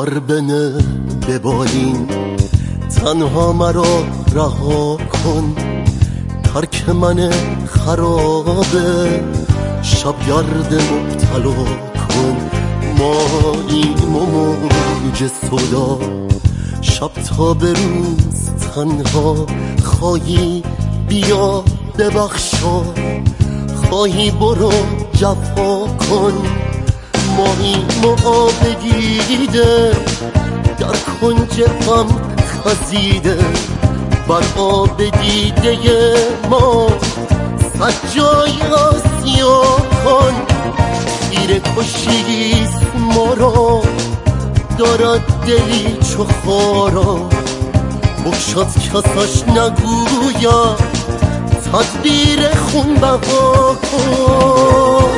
پر بنه به بالین، تنها مرا رها کن. ترک من خرابه، شبگرد مبتلا کن. ماییم و موج صدا، شب تا به روز تنها. خواهی بیا ببخشا، خواهی برو جفا کن. ماییم و آب دیده، در کنج غم خزیده. بر آب دیده ما سجای آسیا کن. تیر کشیست ما را، دارد دلی چو خارا. بگشاد کسش نگوید، تدبیر خون بها کن.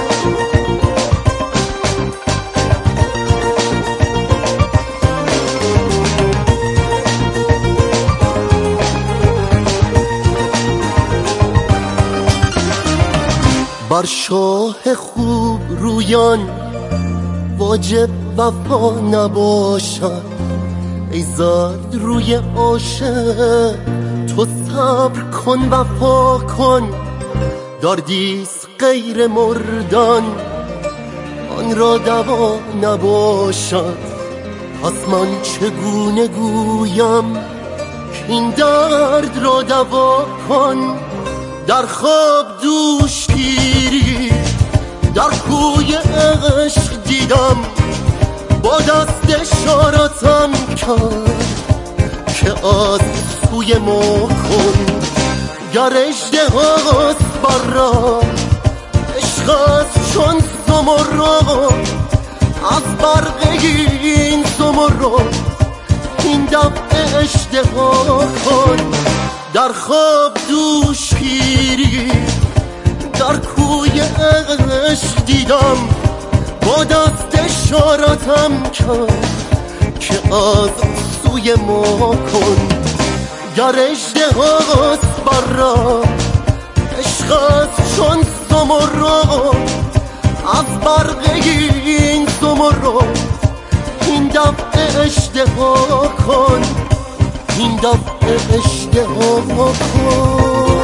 بر شاه خوب رویان واجب وفا نباشد. ای زرد روی عاشق تو صبر کن وفا کن. دردیست غیر مردن، آن را دوا نباشد. پس من چگونه گویم که این درد را دوا کن. در خواب دوش گیری، در کوی عشق دیدم. با دست اشارتم کرد که از سوی ما کن. گر اژدهاست بر راه، عشق است چون زمرد. از برق این زمرد این دفعه اژدها کن. در خواب دوش گیری، در کوی عشق دیدم. با دست اشارتم کرد که از سوی ما کن. گر اژدهاست بر راه، عشق است چون زمرد. از برق این زمرد این دفعه اژدها کن. این دفعه اشتها کن.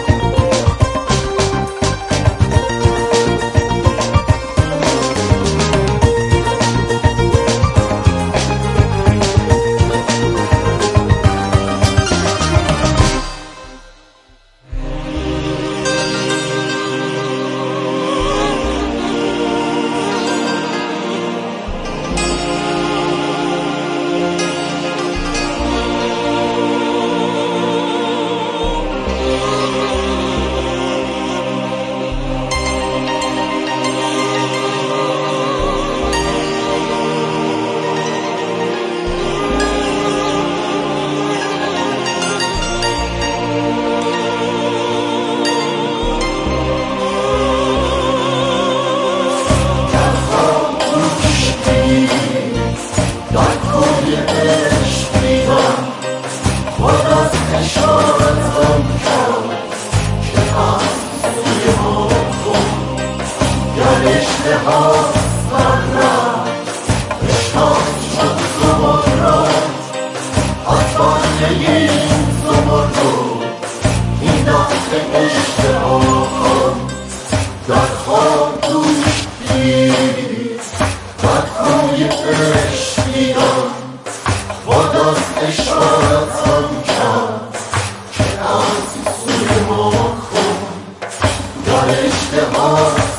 در خواب دوش دیدی، در کوی عشق دیدم. با دست اشارتم کرد که از سوی ما کن. در اشتهاست